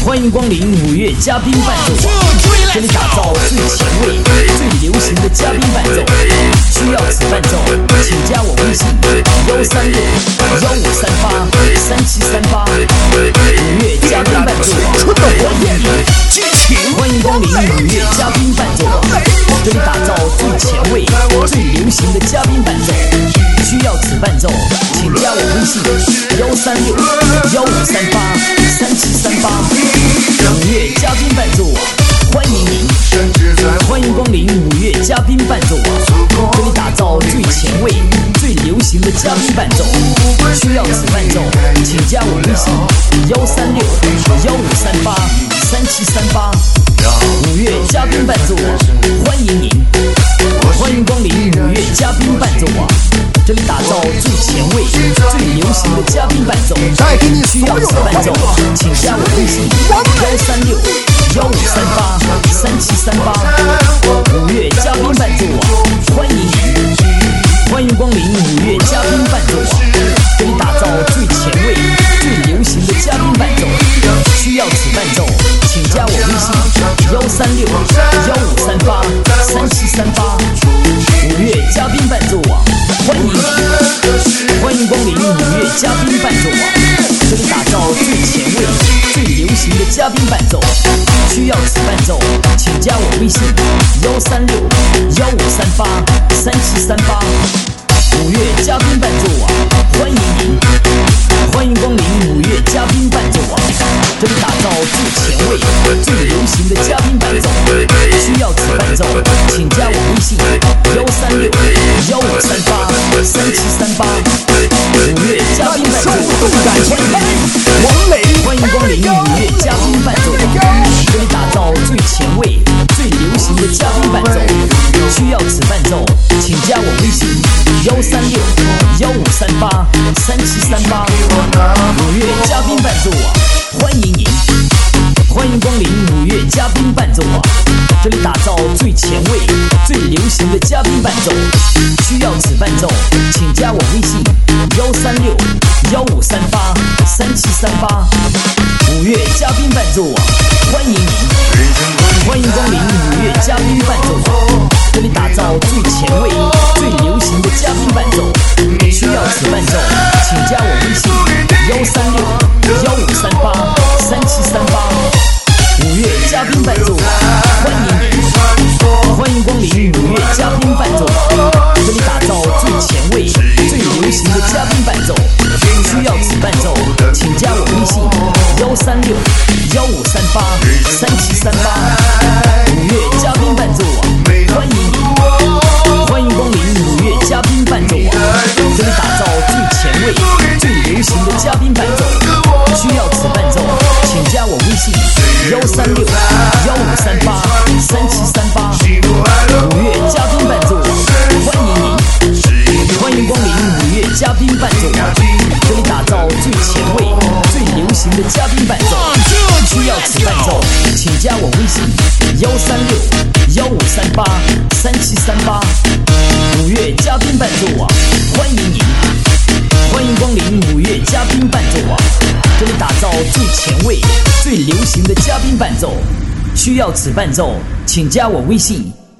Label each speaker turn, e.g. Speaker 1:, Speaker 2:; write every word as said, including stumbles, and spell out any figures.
Speaker 1: 欢迎光临五月嘉宾伴奏网，这里打造最前卫、最流行的嘉宾伴奏。需要此伴奏，请加我微信幺三六幺五三八三七三八。五月嘉宾伴奏网，欢迎你！欢迎光临五月嘉宾伴奏网，这里打造最前卫、最流行的嘉宾伴奏。需要此伴奏，请加我微信幺三六幺五三八三七三八。五月嘉宾伴奏网，欢迎您！欢迎光临五月嘉宾伴奏网，这里打造最前卫、最流行的嘉宾伴奏。需要此伴奏，请加我微信幺三六幺五三八三七三八。五月嘉宾伴奏网，欢迎您！欢迎光临五月嘉宾伴奏网，这里打造最前卫、最流行的嘉宾伴奏。需要此伴奏，请加我微信幺三六幺五三八三七三八。五月嘉宾伴奏网，欢迎您！欢迎光临五月嘉宾伴奏网，这里打造最前卫、最流行的嘉宾伴奏。需要此伴奏，请加我微信幺三六幺五三八三七三八。五月嘉宾伴奏网，欢迎您！欢迎光临五月嘉宾伴奏网，这里打造最前卫、最流行的嘉宾伴奏。需要此伴奏，请加我微信幺三六幺五三八三七三八。五月嘉宾伴奏网，欢迎您！欢迎光临五月嘉宾伴奏网，这里打造最前卫、最流行的嘉宾伴奏。需要此伴奏，请加我微信幺三六幺五三八三七三八。五月嘉宾伴奏网，欢迎您！王磊，欢迎光临五月嘉宾伴奏网，这里打造最前卫、最流行的嘉宾伴奏。需要此伴奏，请加我微信幺三六幺五三八三七三八。五月嘉宾伴奏网，欢迎您！欢迎光临五月嘉宾伴奏网，这里打造最前卫、最流行的嘉宾伴奏。需要此伴奏，请加我微信幺三六幺五三八三七三八。五月嘉宾伴奏网，欢迎您！欢迎光临五月嘉宾伴奏网，这里打造最前卫、最流行的嘉宾伴奏。需要此伴奏，请加我微信幺三六幺五三八三七三八。五月嘉宾伴奏网，欢迎您！欢迎光临五月嘉宾伴奏网，这里打造最前卫、最流行的嘉宾伴奏。需要此伴奏，请加我微信幺三六幺五三八三七三八。五月嘉宾伴奏网，欢迎您！欢迎光临五月嘉宾伴奏网，这里打造最前卫、最流行的嘉宾伴奏。需要此伴奏，请加我微信幺三六幺五三八三七三八。五月嘉宾伴奏网，欢迎您！欢迎光临五月嘉宾伴奏网，这里打造最前卫、最流行的嘉宾伴奏。需要此伴奏，请加我微信幺三六幺五三八三七三八。五月嘉宾伴奏网，欢迎您！欢迎光临五月嘉宾伴奏网，这里打造最前卫、最流行的嘉宾伴奏。需要此伴奏，请加我微信